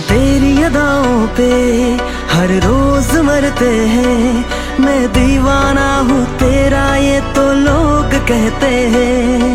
तेरी अदाओं पे हर रोज मरते हैं। मैं दीवाना हूँ तेरा ये तो लोग कहते हैं।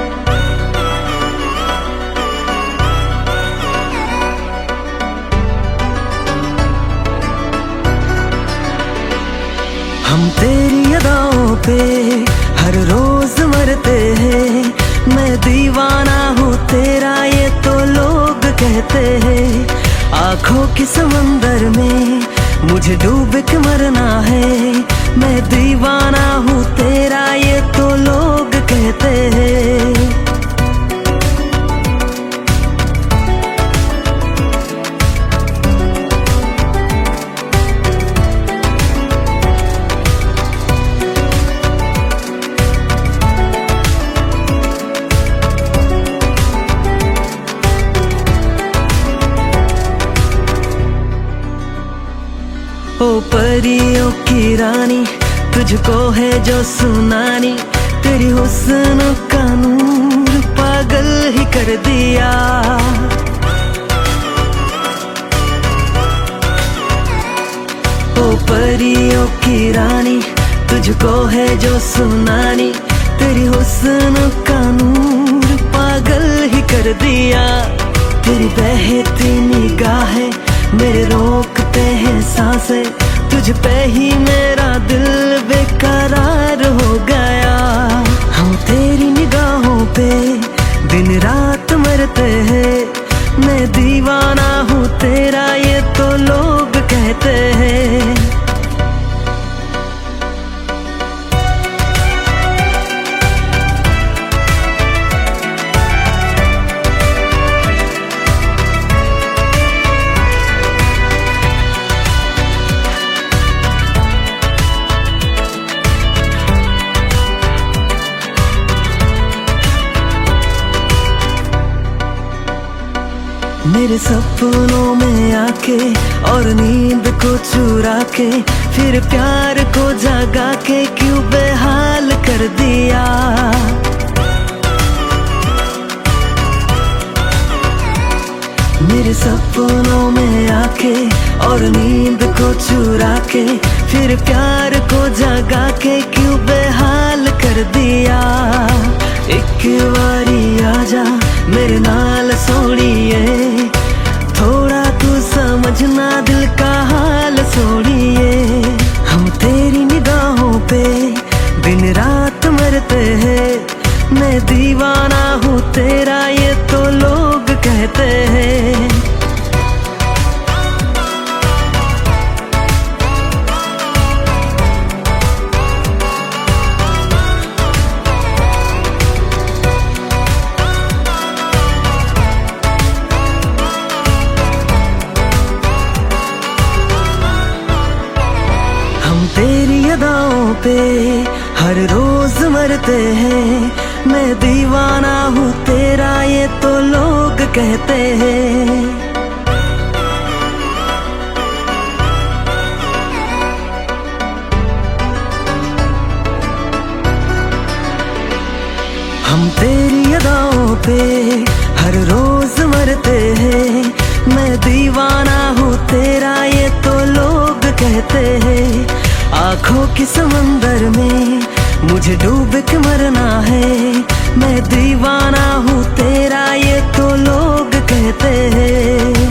हम तेरी अदाओं पे हर रोज मरते हैं। मैं दीवाना हूँ तेरा ये तो लोग कहते हैं। आँखों के समंदर में मुझे डूब के मरना है। मैं दीवाना हूँ तेरा ये तो लोग कहते हैं। ओ परियों की रानी तुझको है जो सुनानी। तेरी हुस्न का नूर पागल ही कर दिया। ओ परियों की रानी तुझको है जो सुनानी। तेरी हुस्न का नूर पागल ही कर दिया। तेरी बहती निगाहें मेरे रोकते हैं सांसें। तुझ पे ही मेरा दिल बेकरार हो गया। हम तेरी निगाहों पे दिन रात मरते हैं। मैं दीवाना हूँ तेरा ये तो लोग कहते हैं। मेरे सपनों में आके और नींद को चुरा के फिर प्यार को जगा के क्यों बेहाल कर दिया। मेरे सपनों में आके और नींद को चुरा के फिर प्यार को जगा के क्यों बेहाल कर दिया। एक बारी आजा मेरे नाल सोड़िए। थोड़ा तू समझना दिल का हाल सोड़िए। हम तेरी निगाहों पे दिन रात मरते हैं। मैं दीवाना हूँ तेरा ये तो लोग कहते हैं। तेरी अदाओं पे हर रोज मरते हैं। मैं दीवाना हूँ तेरा ये तो लोग कहते हैं। हम तेरी अदाओं पे हर रोज मरते हैं। मैं दीवाना हूँ तेरा ये तो लोग कहते हैं। आँखों के समंदर में मुझे डूब के मरना है। मैं दीवाना हूँ तेरा ये तो लोग कहते हैं।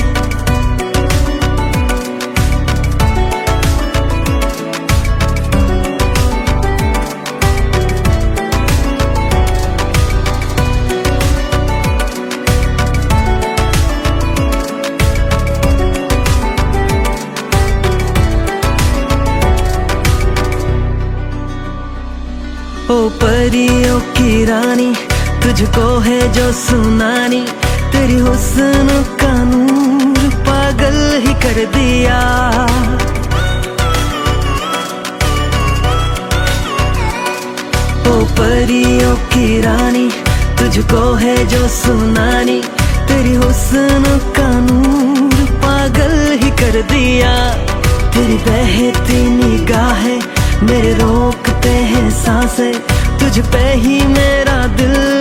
ओ परियों की रानी तुझको है जो सुनानी। तेरी हुस्न का नूर पागल ही कर दिया। ओ परियों की रानी तुझको है जो सुनानी। तेरी हुस्न का नूर पागल ही कर दिया। तेरी बहती निगाहें मेरे रोकते हैं सांसें। तुझ पे ही मेरा दिल